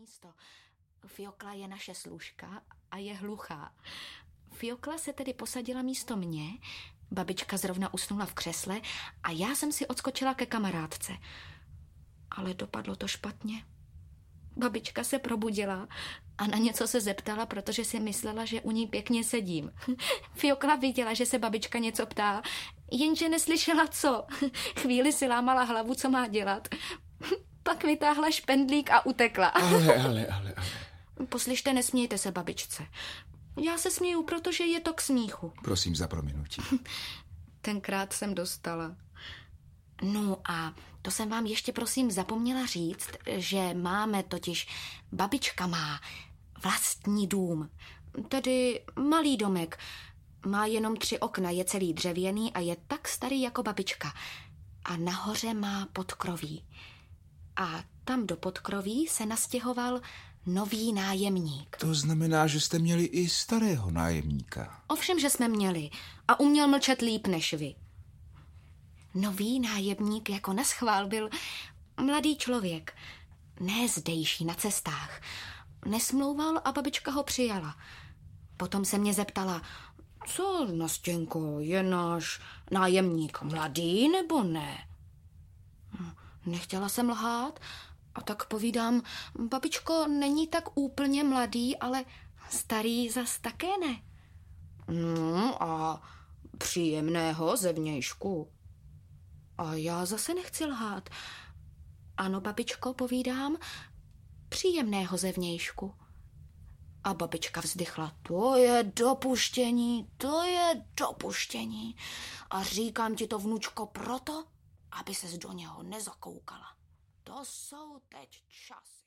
místo. Fiokla je naše služka a je hluchá. Fiokla se tedy posadila místo mě, babička zrovna usnula v křesle a já jsem si odskočila ke kamarádce. Ale dopadlo to špatně. Babička se probudila a na něco se zeptala, protože si myslela, že u ní pěkně sedím. Fiokla viděla, že se babička něco ptá, jenže neslyšela co. Chvíli si lámala hlavu, co má dělat. Pak vytáhla špendlík a utekla. Ale. Poslyšte, nesmějte se babičce. Já se směju, protože je to k smíchu. Prosím za prominutí. Tenkrát jsem dostala. No a to jsem vám ještě prosím zapomněla říct, že babička má vlastní dům, tedy malý domek. Má jenom 3 okna, je celý dřevěný a je tak starý jako babička. A nahoře má podkroví. A tam do podkroví se nastěhoval nový nájemník. To znamená, že jste měli i starého nájemníka. Ovšem, že jsme měli. A uměl mlčet líp než vy. Nový nájemník jako naschvál byl mladý člověk. Ne zdejší na cestách. Nesmlouval a babička ho přijala. Potom se mě zeptala, co, Nastěnko, je náš nájemník mladý nebo ne? Nechtěla jsem lhát a tak povídám, babičko, není tak úplně mladý, ale starý zas také ne. No a příjemného zevnějšku. A já zase nechci lhát. Ano, babičko, povídám, příjemného zevnějšku. A babička vzdychla, to je dopuštění. A říkám ti to, vnučko, proto, aby ses do něho nezakoukala. To jsou teď časy.